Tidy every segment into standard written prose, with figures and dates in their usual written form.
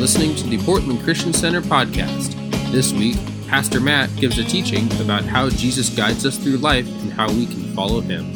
listening to the Portland Christian Center podcast. This week, Pastor Matt gives a teaching about how Jesus guides us through life and how we can follow him.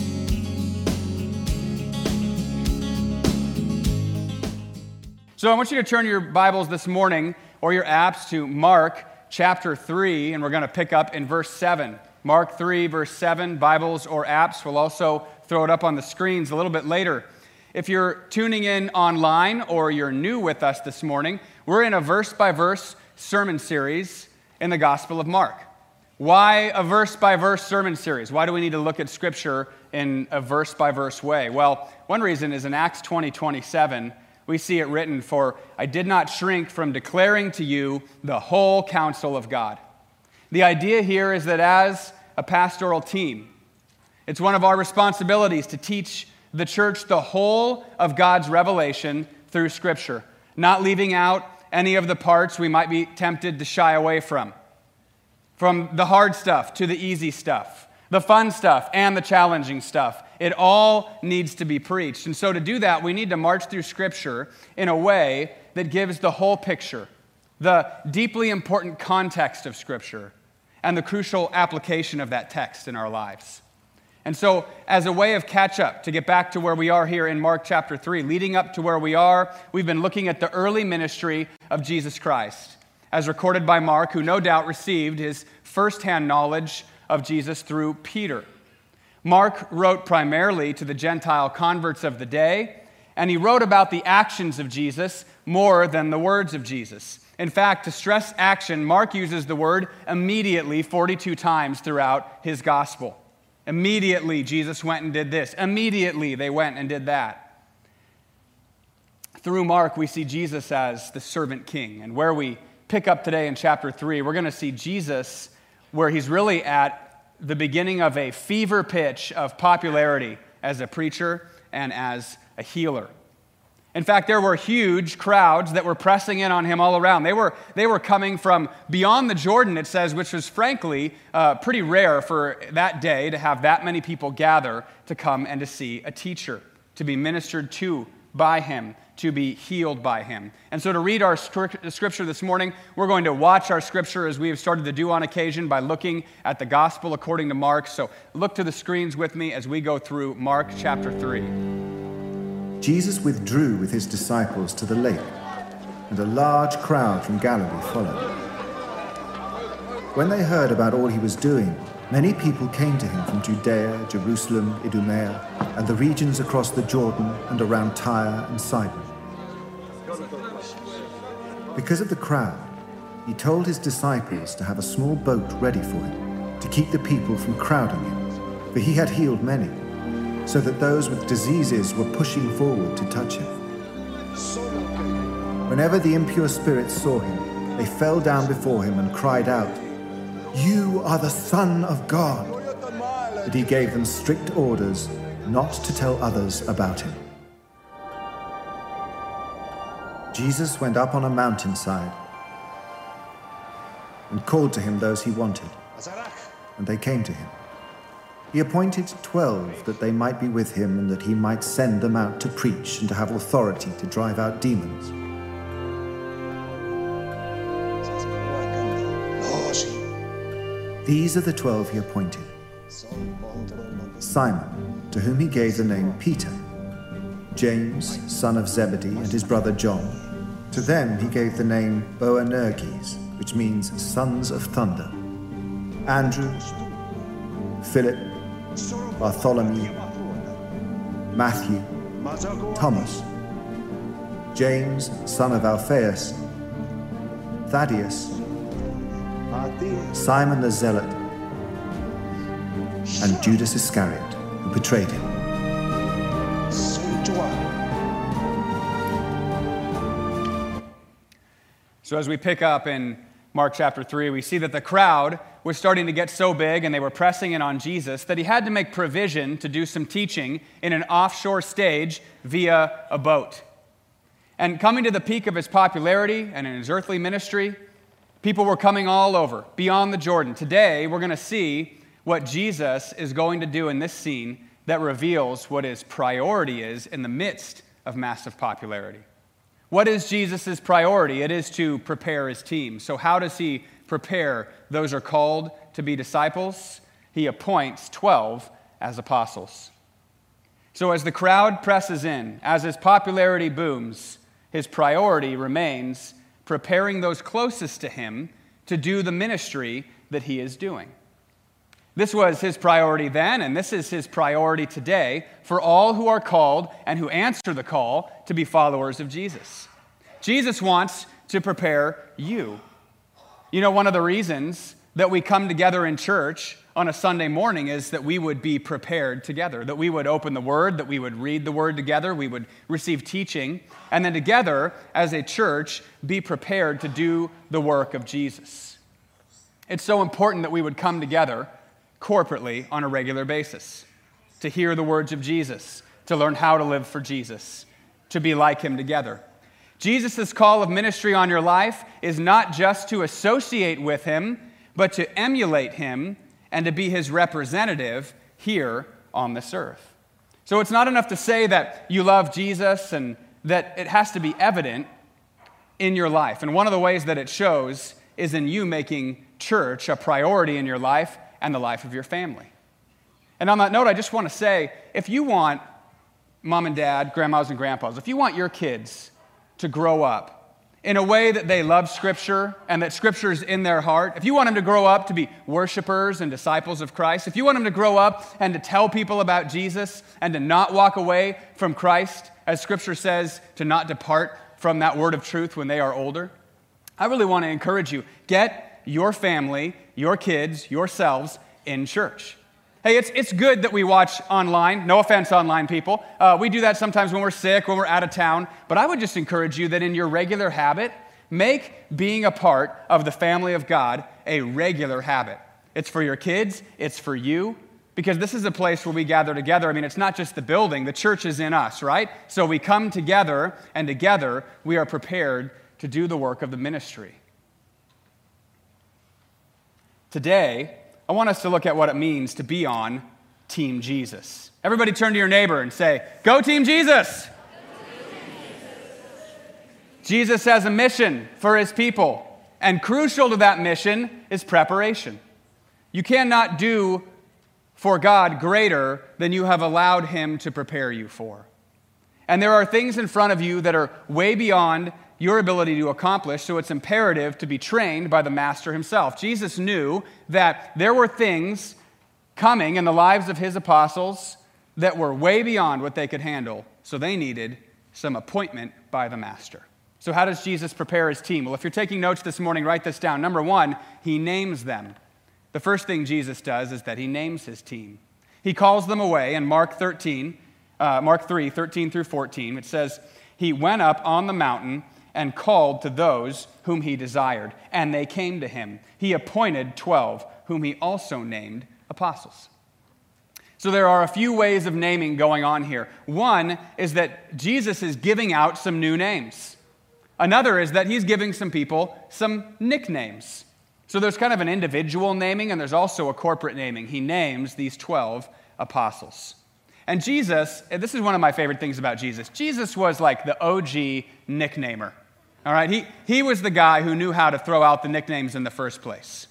So I want you to turn your Bibles this morning, or your apps, to Mark chapter 3, and we're going to pick up in verse 7. Mark 3, verse 7, Bibles or apps. We'll also throw it up on the screens a little bit later. If you're tuning in online or you're new with us this morning, we're in a verse-by-verse sermon series in the Gospel of Mark. Why a verse-by-verse sermon series? Why do we need to look at Scripture in a verse-by-verse way? Well, one reason is in Acts 20:27, we see it written, "For I did not shrink from declaring to you the whole counsel of God." The idea here is that as a pastoral team, it's one of our responsibilities to teach the church the whole of God's revelation through Scripture, not leaving out any of the parts we might be tempted to shy away from. From the hard stuff to the easy stuff, the fun stuff and the challenging stuff. It all needs to be preached. And so to do that, we need to march through Scripture in a way that gives the whole picture, the deeply important context of Scripture, and the crucial application of that text in our lives. And so, as a way of catch-up, to get back to where we are here in Mark chapter 3, leading up to where we are, we've been looking at the early ministry of Jesus Christ, as recorded by Mark, who no doubt received his firsthand knowledge of Jesus through Peter. Mark wrote primarily to the Gentile converts of the day, and he wrote about the actions of Jesus more than the words of Jesus. In fact, to stress action, Mark uses the word immediately 42 times throughout his gospel. Immediately, Jesus went and did this. Immediately, they went and did that. Through Mark, we see Jesus as the servant king. And where we pick up today in chapter 3, we're going to see Jesus where he's really at the beginning of a fever pitch of popularity as a preacher and as a healer. In fact, there were huge crowds that were pressing in on him all around. They were coming from beyond the Jordan, it says, which was frankly pretty rare for that day to have that many people gather to come and to see a teacher, to be ministered to by him, to be healed by him. And so to read our scripture this morning, we're going to watch our scripture as we have started to do on occasion by looking at the gospel according to Mark. So look to the screens with me as we go through Mark chapter 3. Jesus withdrew with his disciples to the lake, and a large crowd from Galilee followed. When they heard about all he was doing, many people came to him from Judea, Jerusalem, Idumea, and the regions across the Jordan and around Tyre and Sidon. Because of the crowd, he told his disciples to have a small boat ready for him, to keep the people from crowding him, for he had healed many, so that those with diseases were pushing forward to touch him. Whenever the impure spirits saw him, they fell down before him and cried out, "You are the Son of God." But he gave them strict orders not to tell others about him. Jesus went up on a mountainside and called to him those he wanted, and they came to him. He appointed 12 that they might be with him and that he might send them out to preach and to have authority to drive out demons. These are the 12 he appointed: Simon, to whom he gave the name Peter; James, son of Zebedee, and his brother John. To them he gave the name Boanerges, which means sons of thunder; Andrew, Philip, Bartholomew, Matthew, Thomas, James, son of Alphaeus, Thaddeus, Simon the Zealot, and Judas Iscariot, who betrayed him. So as we pick up in Mark chapter 3, we see that the crowd was starting to get so big and they were pressing in on Jesus that he had to make provision to do some teaching in an offshore stage via a boat. And coming to the peak of his popularity and in his earthly ministry, people were coming all over, beyond the Jordan. Today, we're going to see what Jesus is going to do in this scene that reveals what his priority is in the midst of massive popularity. What is Jesus' priority? It is to prepare his team. So how does he prepare those who are called to be disciples? He appoints 12 as apostles. So as the crowd presses in, as his popularity booms, his priority remains preparing those closest to him to do the ministry that he is doing. This was his priority then, and this is his priority today for all who are called and who answer the call to be followers of Jesus. Jesus wants to prepare you. You know, one of the reasons that we come together in church on a Sunday morning is that we would be prepared together, that we would open the Word, that we would read the Word together, we would receive teaching, and then together as a church be prepared to do the work of Jesus. It's so important that we would come together corporately on a regular basis to hear the words of Jesus, to learn how to live for Jesus, to be like him together. Jesus' call of ministry on your life is not just to associate with him, but to emulate him and to be his representative here on this earth. So it's not enough to say that you love Jesus and that it has to be evident in your life. And one of the ways that it shows is in you making church a priority in your life and the life of your family. And on that note, I just want to say, if you want mom and dad, grandmas and grandpas, if you want your kids to grow up in a way that they love Scripture and that Scripture's in their heart, if you want them to grow up to be worshipers and disciples of Christ, if you want them to grow up and to tell people about Jesus and to not walk away from Christ, as Scripture says, to not depart from that word of truth when they are older, I really want to encourage you, get your family, your kids, yourselves in church. Hey, it's good that we watch online. No offense, online people. We do that sometimes when we're sick, when we're out of town. But I would just encourage you that in your regular habit, make being a part of the family of God a regular habit. It's for your kids. It's for you. Because this is a place where we gather together. I mean, it's not just the building. The church is in us, right? So we come together, and together we are prepared to do the work of the ministry. Today, I want us to look at what it means to be on Team Jesus. Everybody turn to your neighbor and say, "Go Team Jesus!" Jesus has a mission for his people, and crucial to that mission is preparation. You cannot do for God greater than you have allowed him to prepare you for. And there are things in front of you that are way beyond your ability to accomplish, so it's imperative to be trained by the Master himself. Jesus knew that there were things coming in the lives of his apostles that were way beyond what they could handle, so they needed some appointment by the Master. So how does Jesus prepare his team? Well, if you're taking notes this morning, write this down. Number one, he names them. The first thing Jesus does is that he names his team. He calls them away in Mark 3, 13 through 14. It says, he went up on the mountain and called to those whom he desired, and they came to him. He appointed 12, whom he also named apostles. So there are a few ways of naming going on here. One is that Jesus is giving out some new names. Another is that he's giving some people some nicknames. So there's kind of an individual naming, and there's also a corporate naming. He names these 12 apostles. And Jesus, this is one of my favorite things about Jesus. Jesus was like the OG nicknamer. All right, he was the guy who knew how to throw out the nicknames in the first place.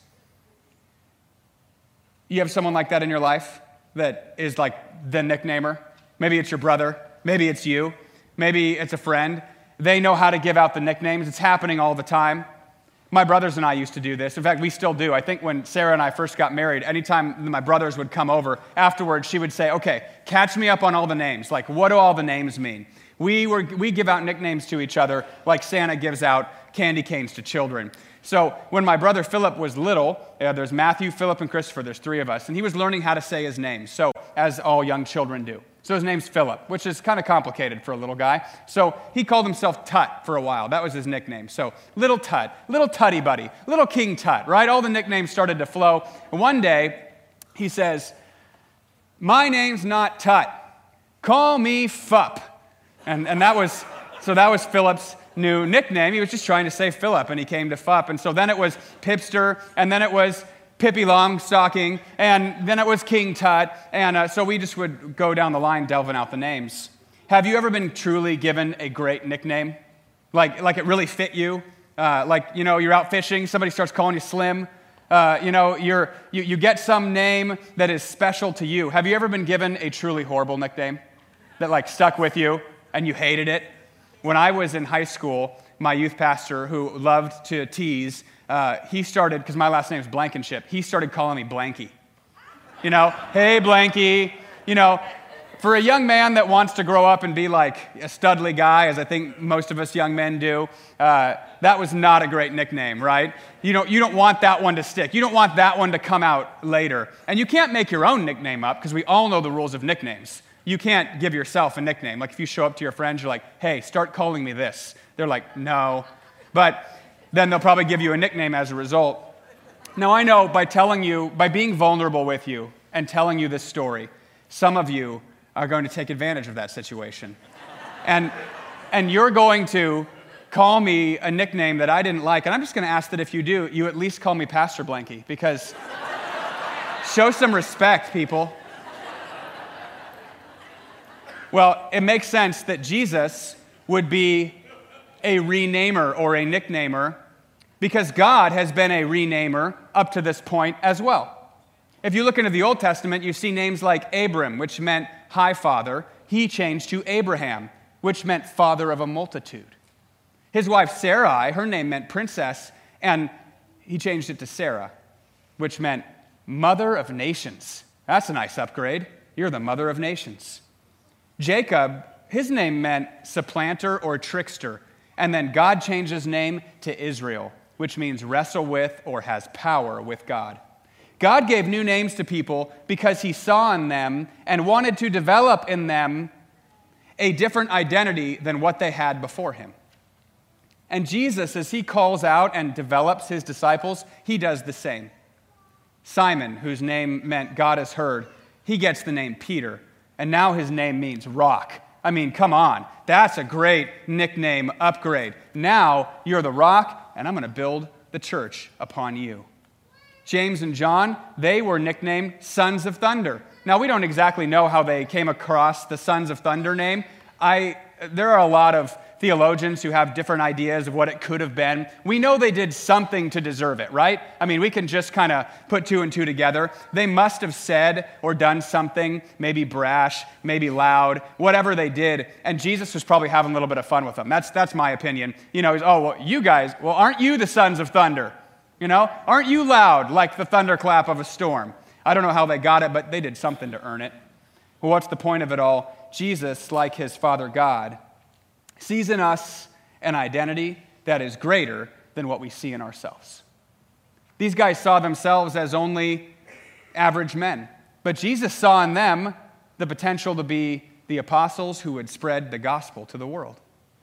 You have someone like that in your life that is like the nicknamer? Maybe it's your brother. Maybe it's you. Maybe it's a friend. They know how to give out the nicknames. It's happening all the time. My brothers and I used to do this. In fact, we still do. I think when Sarah and I first got married, anytime my brothers would come over, afterwards she would say, okay, catch me up on all the names. Like, what do all the names mean? We give out nicknames to each other like Santa gives out candy canes to children. So when my brother Philip was little, there's Matthew, Philip, and Christopher. There's three of us. And he was learning how to say his name, so as all young children do. So his name's Philip, which is kind of complicated for a little guy. So he called himself Tut for a while. That was his nickname. So Little Tut, Little Tutty Buddy, Little King Tut, right? All the nicknames started to flow. And one day, he says, my name's not Tut. Call me Fup. And that was Philip's new nickname. He was just trying to say Philip, and he came to Fup. And so then it was Pipster, and then it was Pippi Longstocking, and then it was King Tut, and so we just would go down the line delving out the names. Have you ever been truly given a great nickname? Like it really fit you? You're out fishing, somebody starts calling you Slim. You get some name that is special to you. Have you ever been given a truly horrible nickname that stuck with you and you hated it? When I was in high school, my youth pastor, who loved to tease, he started, because my last name is Blankenship, he started calling me Blanky. Hey Blanky. For a young man that wants to grow up and be like a studly guy, as I think most of us young men do, that was not a great nickname, right? You don't want that one to stick. You don't want that one to come out later. And you can't make your own nickname up, because we all know the rules of nicknames. You can't give yourself a nickname. Like if you show up to your friends, you're like, hey, start calling me this. They're like, no. But then they'll probably give you a nickname as a result. Now I know by being vulnerable with you and telling you this story, some of you are going to take advantage of that situation. And you're going to call me a nickname that I didn't like. And I'm just going to ask that if you do, you at least call me Pastor Blanky, because show some respect, people. Well, it makes sense that Jesus would be a renamer or a nicknamer, because God has been a renamer up to this point as well. If you look into the Old Testament, you see names like Abram, which meant high father. He changed to Abraham, which meant father of a multitude. His wife Sarai, her name meant princess, and he changed it to Sarah, which meant mother of nations. That's a nice upgrade. You're the mother of nations. Jacob, his name meant supplanter or trickster, and then God changed his name to Israel, which means wrestle with or has power with God. God gave new names to people because he saw in them and wanted to develop in them a different identity than what they had before him. And Jesus, as he calls out and develops his disciples, he does the same. Simon, whose name meant God has heard, he gets the name Peter, and now his name means rock. I mean, come on. That's a great nickname upgrade. Now you're the rock, and I'm going to build the church upon you. James and John, they were nicknamed Sons of Thunder. Now, we don't exactly know how they came across the Sons of Thunder name. There are a lot of theologians who have different ideas of what it could have been. We know they did something to deserve it, right? I mean, we can just kind of put two and two together. They must have said or done something, maybe brash, maybe loud, whatever they did, and Jesus was probably having a little bit of fun with them. That's my opinion. You guys, aren't you the sons of thunder? Aren't you loud like the thunderclap of a storm? I don't know how they got it, but they did something to earn it. Well, what's the point of it all? Jesus, like his Father God, sees in us an identity that is greater than what we see in ourselves. These guys saw themselves as only average men, but Jesus saw in them the potential to be the apostles who would spread the gospel to the world.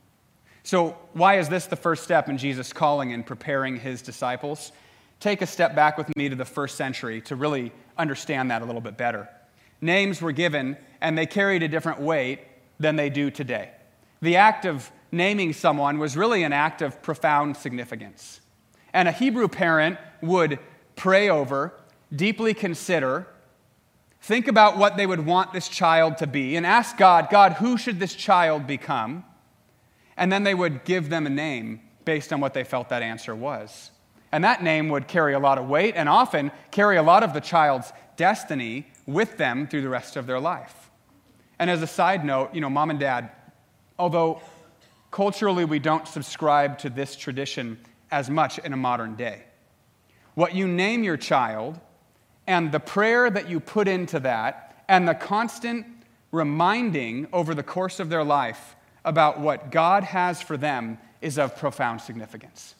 So why is this the first step in Jesus' calling and preparing his disciples? Take a step back with me to the first century to really understand that a little bit better. Names were given, and they carried a different weight than they do today. The act of naming someone was really an act of profound significance. And a Hebrew parent would pray over, deeply consider, think about what they would want this child to be, and ask God, who should this child become? And then they would give them a name based on what they felt that answer was. And that name would carry a lot of weight and often carry a lot of the child's destiny with them through the rest of their life. And as a side note, mom and dad, although culturally we don't subscribe to this tradition as much in a modern day, what you name your child and the prayer that you put into that and the constant reminding over the course of their life about what God has for them is of profound significance.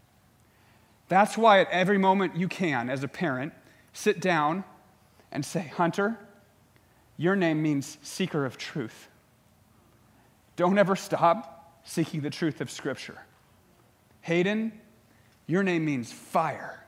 That's why at every moment you can, as a parent, sit down and say, Hunter, your name means seeker of truth. Don't ever stop seeking the truth of Scripture. Hayden, your name means fire.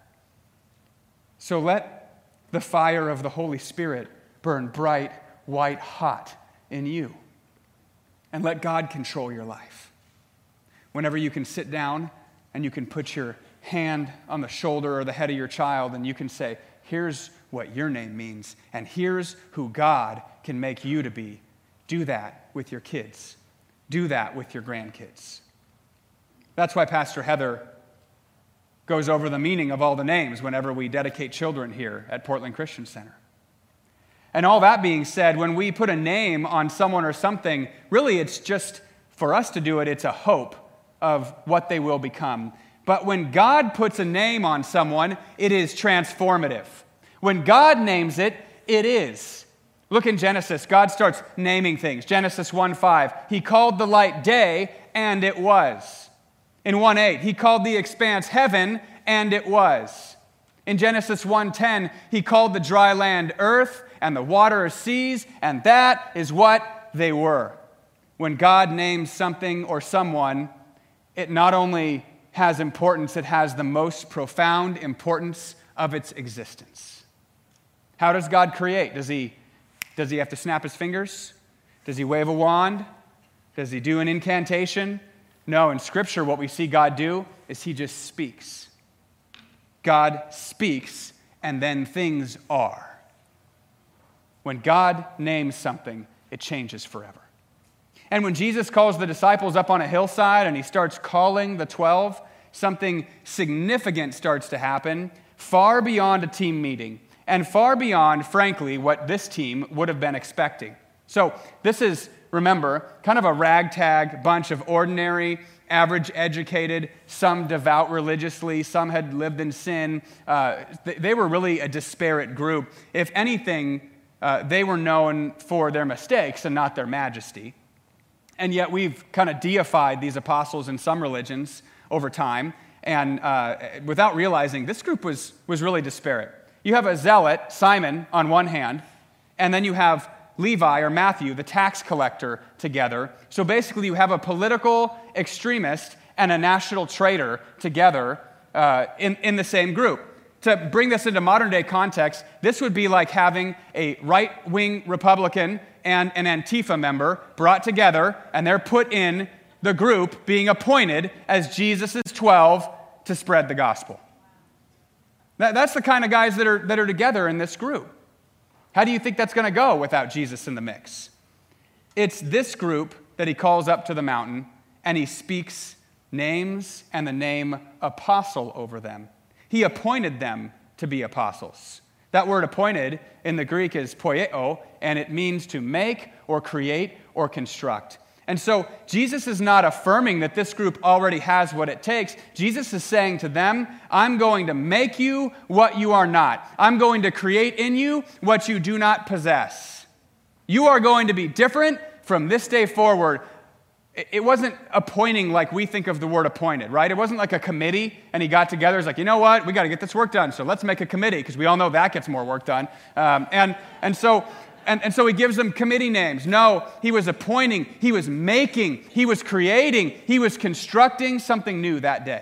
So let the fire of the Holy Spirit burn bright, white hot in you. And let God control your life. Whenever you can sit down and you can put your hand on the shoulder or the head of your child and you can say, here's what your name means, and here's who God can make you to be. Do that with your kids. Do that with your grandkids. That's why Pastor Heather goes over the meaning of all the names whenever we dedicate children here at Portland Christian Center. And all that being said, when we put a name on someone or something, really it's just, for us to do it, it's a hope of what they will become. But when God puts a name on someone, it is transformative. When God names it, it is. Look in Genesis, God starts naming things. Genesis 1:5, He called the light day, and it was. In 1:8, He called the expanse heaven, and it was. In Genesis 1:10, He called the dry land earth, and the water seas, and that is what they were. When God names something or someone, it not only has importance, it has the most profound importance of its existence. How does God create? Does he have to snap his fingers? Does he wave a wand? Does he do an incantation? No, in Scripture, what we see God do is he just speaks. God speaks, and then things are. When God names something, it changes forever. And when Jesus calls the disciples up on a hillside and he starts calling the 12, something significant starts to happen far beyond a team meeting and far beyond, frankly, what this team would have been expecting. So this is, remember, kind of a ragtag bunch of ordinary, average educated, some devout religiously, some had lived in sin. They were really a disparate group. If anything, they were known for their mistakes and not their majesty. And yet we've kind of deified these apostles in some religions over time, and without realizing this group was really disparate. You have a zealot, Simon, on one hand, and then you have Levi or Matthew, the tax collector, together. So basically you have a political extremist and a national traitor together in the same group. To bring this into modern day context, this would be like having a right-wing Republican and an Antifa member brought together, and they're put in the group being appointed as Jesus' 12 to spread the gospel. That's the kind of guys that are together in this group. How do you think that's going to go without Jesus in the mix? It's this group that he calls up to the mountain, and he speaks names and the name apostle over them. He appointed them to be apostles. That word appointed in the Greek is poieo, and it means to make or create or construct. And so Jesus is not affirming that this group already has what it takes. Jesus is saying to them, I'm going to make you what you are not. I'm going to create in you what you do not possess. You are going to be different from this day forward. It wasn't appointing like we think of the word appointed, right? It wasn't like a committee and he got together. He's like, you know what? We got to get this work done. So let's make a committee because we all know that gets more work done. And so he gives them committee names. No, he was appointing, he was making, he was creating, he was constructing something new that day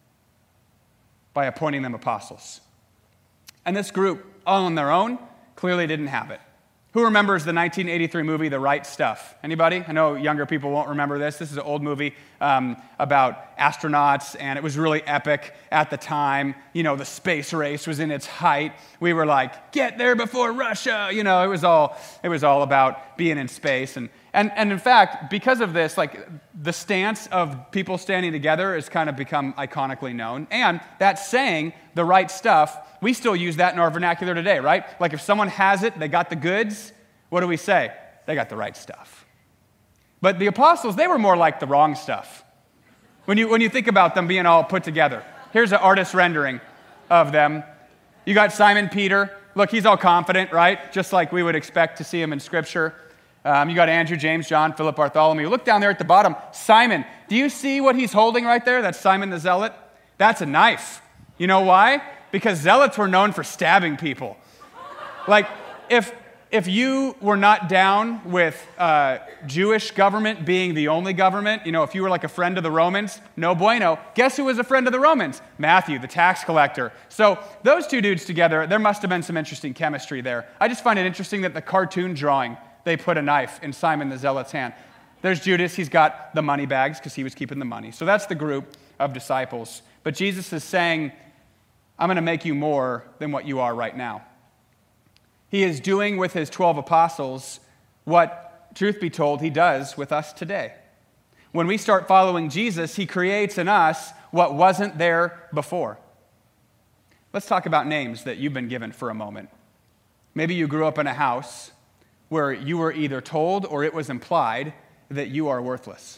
by appointing them apostles. And this group, all on their own, clearly didn't have it. Who remembers the 1983 movie, The Right Stuff? Anybody? I know younger people won't remember this. This is an old movie about astronauts, and it was really epic at the time. You know, the space race was in its height. We were like, get there before Russia. You know, it was all about being in space. And in fact, because of this, like the stance of people standing together has kind of become iconically known. And that saying, the right stuff, we still use that in our vernacular today, right? Like if someone has it, they got the goods, what do we say? They got the right stuff. But the apostles, they were more like the wrong stuff. When you think about them being all put together. Here's an artist rendering of them. You got Simon Peter. Look, he's all confident, right? Just like we would expect to see him in Scripture. You got Andrew, James, John, Philip, Bartholomew. Look down there at the bottom. Simon. Do you see what he's holding right there? That's Simon the Zealot. That's a knife. You know why? Because zealots were known for stabbing people. Like, if you were not down with Jewish government being the only government, you know, if you were like a friend of the Romans, no bueno. Guess who was a friend of the Romans? Matthew, the tax collector. So those two dudes together, there must have been some interesting chemistry there. I just find it interesting that the cartoon drawing, they put a knife in Simon the Zealot's hand. There's Judas, he's got the money bags because he was keeping the money. So that's the group of disciples. But Jesus is saying, I'm going to make you more than what you are right now. He is doing with his 12 apostles what, truth be told, he does with us today. When we start following Jesus, he creates in us what wasn't there before. Let's talk about names that you've been given for a moment. Maybe you grew up in a house where you were either told or it was implied that you are worthless.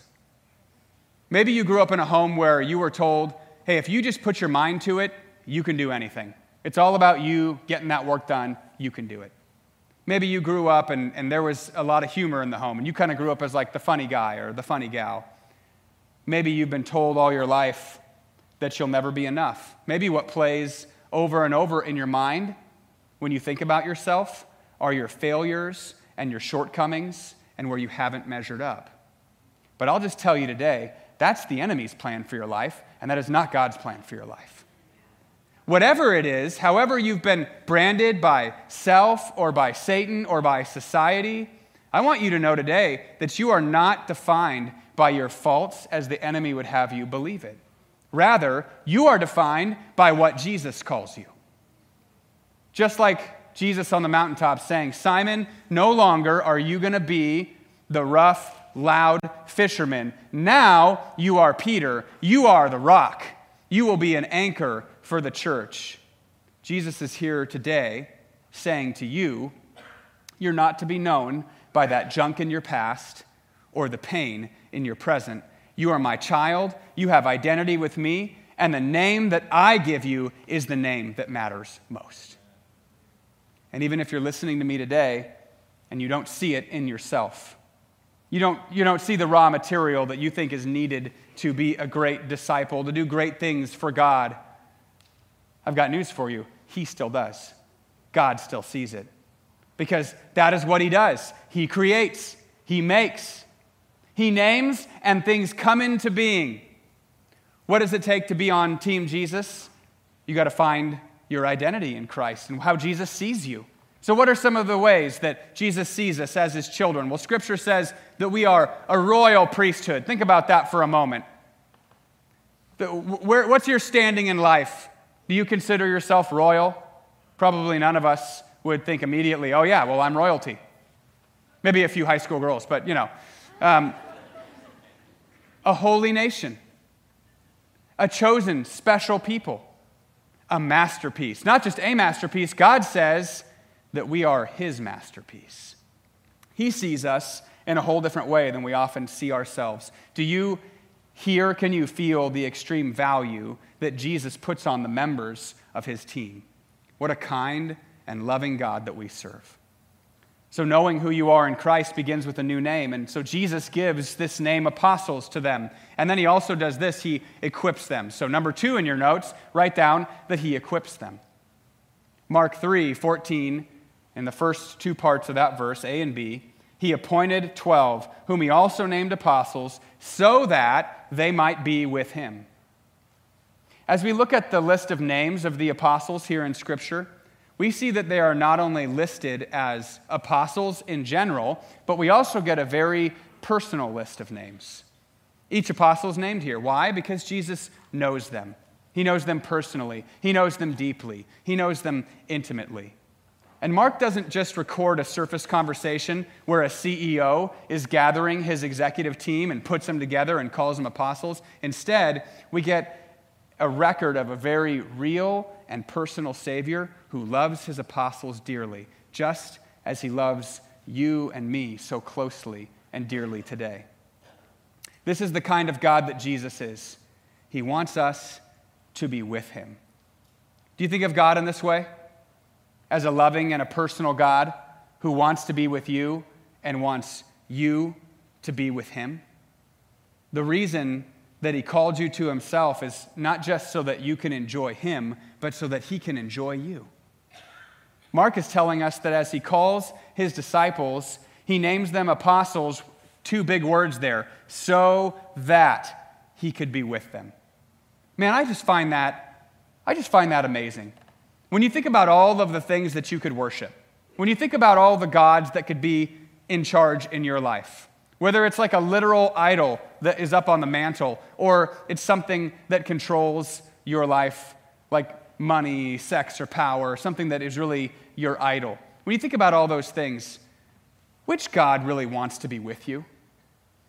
Maybe you grew up in a home where you were told, hey, if you just put your mind to it, you can do anything. It's all about you getting that work done. You can do it. Maybe you grew up and there was a lot of humor in the home, and you kind of grew up as like the funny guy or the funny gal. Maybe you've been told all your life that you'll never be enough. Maybe what plays over and over in your mind when you think about yourself are your failures and your shortcomings and where you haven't measured up. But I'll just tell you today, that's the enemy's plan for your life, and that is not God's plan for your life. Whatever it is, however you've been branded by self or by Satan or by society, I want you to know today that you are not defined by your faults as the enemy would have you believe it. Rather, you are defined by what Jesus calls you. Just like Jesus on the mountaintop saying, Simon, no longer are you going to be the rough, loud fisherman. Now you are Peter. You are the rock. You will be an anchor for the church. Jesus is here today saying to you, you're not to be known by that junk in your past or the pain in your present. You are my child. You have identity with me. And the name that I give you is the name that matters most. And even if you're listening to me today and you don't see it in yourself, you don't see the raw material that you think is needed to be a great disciple, to do great things for God, I've got news for you. He still does. God still sees it. Because that is what he does. He creates. He makes. He names, and things come into being. What does it take to be on Team Jesus? You got to find your identity in Christ and how Jesus sees you. So what are some of the ways that Jesus sees us as his children? Well, Scripture says that we are a royal priesthood. Think about that for a moment. What's your standing in life? Do you consider yourself royal? Probably none of us would think immediately, oh yeah, well, I'm royalty. Maybe a few high school girls, but a holy nation, a chosen, special people, a masterpiece. Not just a masterpiece, God says that we are his masterpiece. He sees us in a whole different way than we often see ourselves. Do you hear, can you feel the extreme value that Jesus puts on the members of his team? What a kind and loving God that we serve. So knowing who you are in Christ begins with a new name. And so Jesus gives this name apostles to them. And then he also does this, he equips them. So number 2 in your notes, write down that he equips them. Mark 3:14, in the first 2 parts of that verse, A and B, he appointed 12, whom he also named apostles, so that they might be with him. As we look at the list of names of the apostles here in Scripture, we see that they are not only listed as apostles in general, but we also get a very personal list of names. Each apostle is named here. Why? Because Jesus knows them. He knows them personally. He knows them deeply. He knows them intimately. And Mark doesn't just record a surface conversation where a CEO is gathering his executive team and puts them together and calls them apostles. Instead, we get a record of a very real and personal Savior who loves his apostles dearly, just as he loves you and me so closely and dearly today. This is the kind of God that Jesus is. He wants us to be with him. Do you think of God in this way? As a loving and a personal God who wants to be with you and wants you to be with him? The reason that he called you to himself is not just so that you can enjoy him, but so that he can enjoy you. Mark is telling us that as he calls his disciples, he names them apostles, 2 big words there, so that he could be with them. Man, I just find that amazing. When you think about all of the things that you could worship, when you think about all the gods that could be in charge in your life, whether it's like a literal idol that is up on the mantle, or it's something that controls your life, like money, sex, or power, something that is really your idol. When you think about all those things, which God really wants to be with you?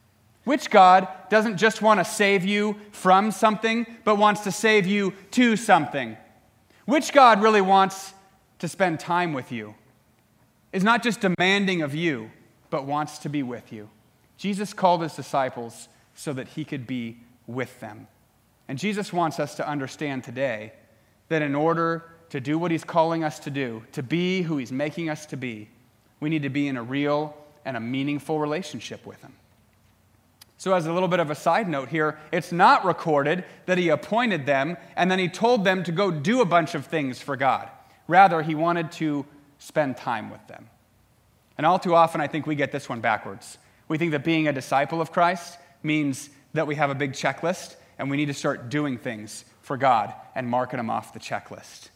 Which God doesn't just want to save you from something, but wants to save you to something? Which God really wants to spend time with you? Is not just demanding of you, but wants to be with you. Jesus called his disciples so that he could be with them. And Jesus wants us to understand today that in order to do what he's calling us to do, to be who he's making us to be, we need to be in a real and a meaningful relationship with him. So as a little bit of a side note here, it's not recorded that he appointed them and then he told them to go do a bunch of things for God. Rather, he wanted to spend time with them. And all too often, I think we get this one backwards. We think that being a disciple of Christ means that we have a big checklist and we need to start doing things for God and marking them off the checklist.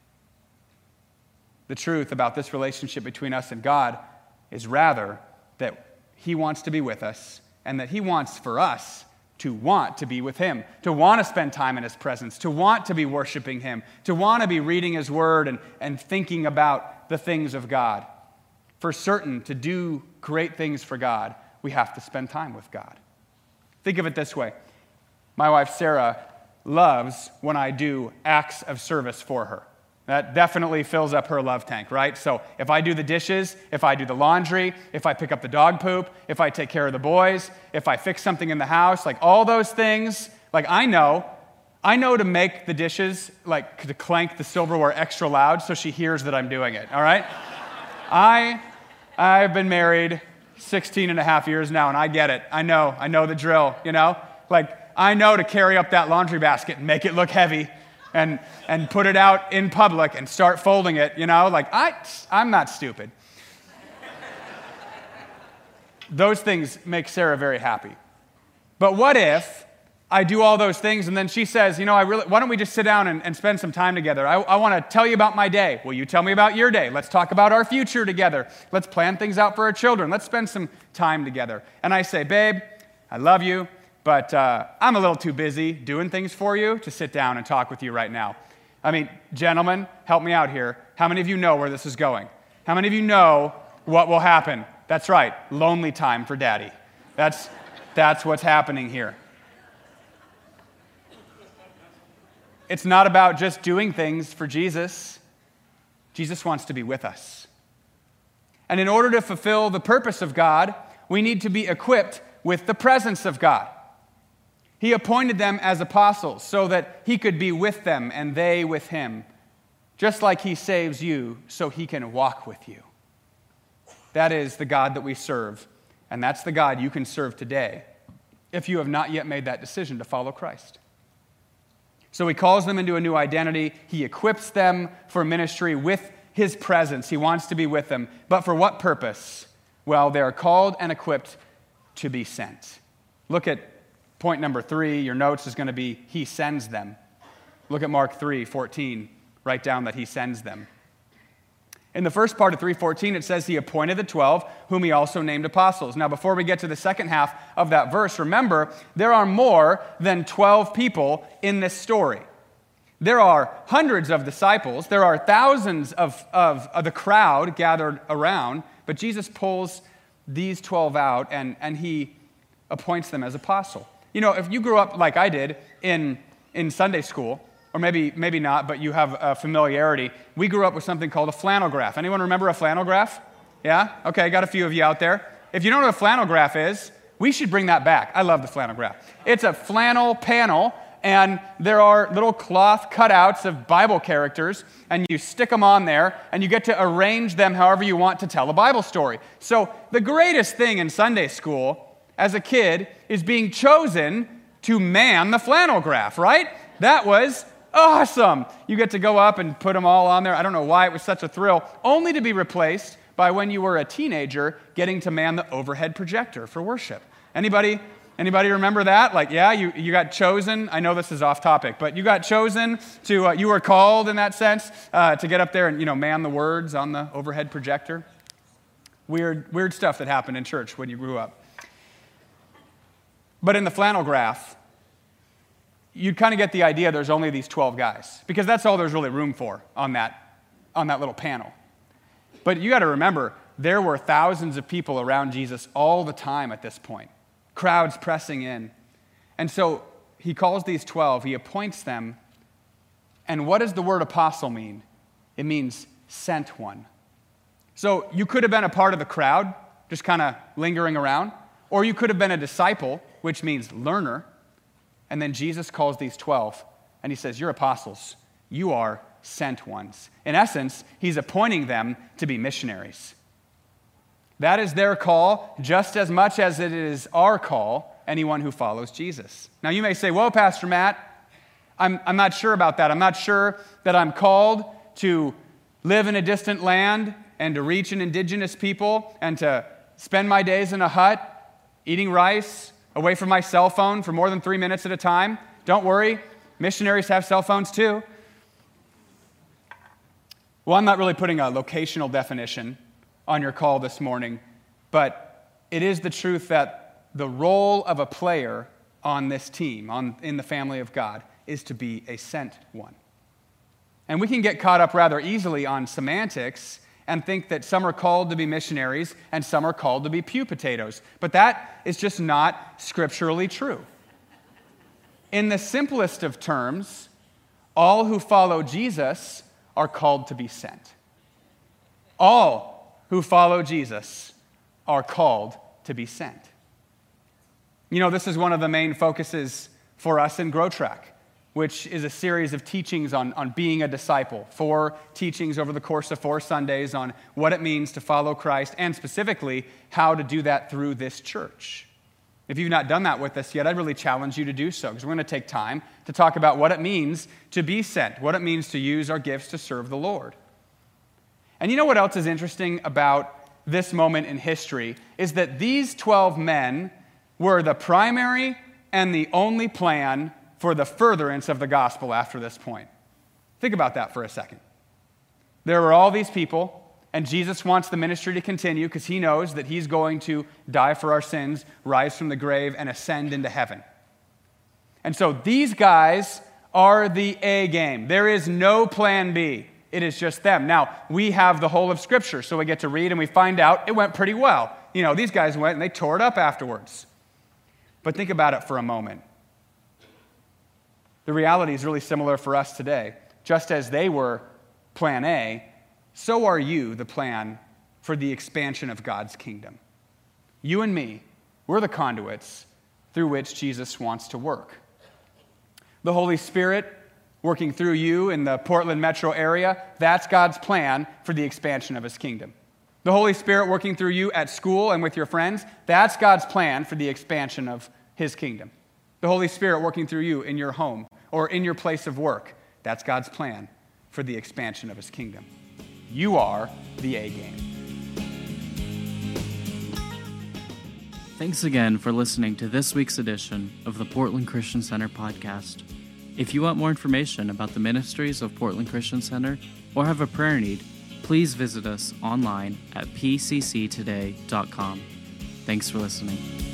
The truth about this relationship between us and God is rather that he wants to be with us and that he wants for us to want to be with him, to want to spend time in his presence, to want to be worshiping him, to want to be reading his word and thinking about the things of God. For certain, to do great things for God, we have to spend time with God. Think of it this way. My wife, Sarah, loves when I do acts of service for her. That definitely fills up her love tank, right? So if I do the dishes, if I do the laundry, if I pick up the dog poop, if I take care of the boys, if I fix something in the house, like all those things, like I know to make the dishes, like to clank the silverware extra loud so she hears that I'm doing it, all right? I've been married 16 and a half years now, and I get it. I know the drill, you know? Like, I know to carry up that laundry basket and make it look heavy and put it out in public and start folding it, you know? Like, I'm not stupid. Those things make Sarah very happy. But what if I do all those things and then she says, you know, why don't we just sit down and spend some time together? I want to tell you about my day. Will you tell me about your day? Let's talk about our future together. Let's plan things out for our children. Let's spend some time together. And I say, babe, I love you, but I'm a little too busy doing things for you to sit down and talk with you right now. I mean, gentlemen, help me out here. How many of you know where this is going? How many of you know what will happen? That's right, lonely time for daddy. That's what's happening here. It's not about just doing things for Jesus. Jesus wants to be with us. And in order to fulfill the purpose of God, we need to be equipped with the presence of God. He appointed them as apostles so that he could be with them and they with him, just like he saves you so he can walk with you. That is the God that we serve, and that's the God you can serve today if you have not yet made that decision to follow Christ. So he calls them into a new identity. He equips them for ministry with his presence. He wants to be with them. But for what purpose? Well, they are called and equipped to be sent. Look at point number 3. Your notes is going to be, he sends them. Look at Mark 3:14. Write down that he sends them. In the first part of 3:14, it says he appointed the 12, whom he also named apostles. Now, before we get to the second half of that verse, remember, there are more than 12 people in this story. There are hundreds of disciples. There are thousands of the crowd gathered around, but Jesus pulls these 12 out, and he appoints them as apostle. You know, if you grew up like I did in Sunday school, or maybe not, but you have a familiarity. We grew up with something called a flannel graph. Anyone remember a flannel graph? Yeah? Okay, got a few of you out there. If you don't know what a flannel graph is, we should bring that back. I love the flannel graph. It's a flannel panel, and there are little cloth cutouts of Bible characters, and you stick them on there, and you get to arrange them however you want to tell a Bible story. So the greatest thing in Sunday school as a kid is being chosen to man the flannel graph, right? That was awesome. You get to go up and put them all on there. I don't know why it was such a thrill, only to be replaced by when you were a teenager getting to man the overhead projector for worship. Anybody remember that? Like, yeah, you got chosen. I know this is off topic, but you got chosen to, you were called in that sense to get up there and, man the words on the overhead projector. Weird stuff that happened in church when you grew up. But in the flannel graph, you'd kind of get the idea there's only these 12 guys, because that's all there's really room for on that little panel. But you got to remember, there were thousands of people around Jesus all the time at this point. crowds pressing in. And so he calls these 12, he appoints them. And what does the word apostle mean? It means sent one. So you could have been a part of the crowd, just kind of lingering around, or you could have been a disciple, which means learner. And then Jesus calls these 12, and he says, you're apostles. You are sent ones. In essence, he's appointing them to be missionaries. That is their call just as much as it is our call, anyone who follows Jesus. Now you may say, well, Pastor Matt, I'm not sure about that. I'm not sure that I'm called to live in a distant land and to reach an indigenous people and to spend my days in a hut eating rice away from my cell phone for more than 3 minutes at a time. Don't worry, missionaries have cell phones too. Well, I'm not really putting a locational definition on your call this morning, but it is the truth that the role of a player on this team, in the family of God, is to be a sent one. And we can get caught up rather easily on semantics and think that some are called to be missionaries and some are called to be pew potatoes. But that is just not scripturally true. In the simplest of terms, all who follow Jesus are called to be sent. All who follow Jesus are called to be sent. You know, this is one of the main focuses for us in Grow Track, which is a series of teachings on being a disciple. 4 teachings over the course of 4 Sundays on what it means to follow Christ, and specifically how to do that through this church. If you've not done that with us yet, I'd really challenge you to do so, because we're going to take time to talk about what it means to be sent, what it means to use our gifts to serve the Lord. And you know what else is interesting about this moment in history is that these 12 men were the primary and the only plan for the furtherance of the gospel after this point. Think about that for a second. There were all these people, and Jesus wants the ministry to continue because he knows that he's going to die for our sins, rise from the grave, and ascend into heaven. And so these guys are the A game. There is no plan B. It is just them. Now, we have the whole of Scripture, so we get to read and we find out it went pretty well. You know, these guys went and they tore it up afterwards. But think about it for a moment. The reality is really similar for us today. Just as they were plan A, so are you the plan for the expansion of God's kingdom. You and me, we're the conduits through which Jesus wants to work. The Holy Spirit working through you in the Portland metro area, that's God's plan for the expansion of his kingdom. The Holy Spirit working through you at school and with your friends, that's God's plan for the expansion of his kingdom. The Holy Spirit working through you in your home or in your place of work, that's God's plan for the expansion of his kingdom. You are the A game. Thanks again for listening to this week's edition of the Portland Christian Center podcast. If you want more information about the ministries of Portland Christian Center or have a prayer need, please visit us online at pcctoday.com. Thanks for listening.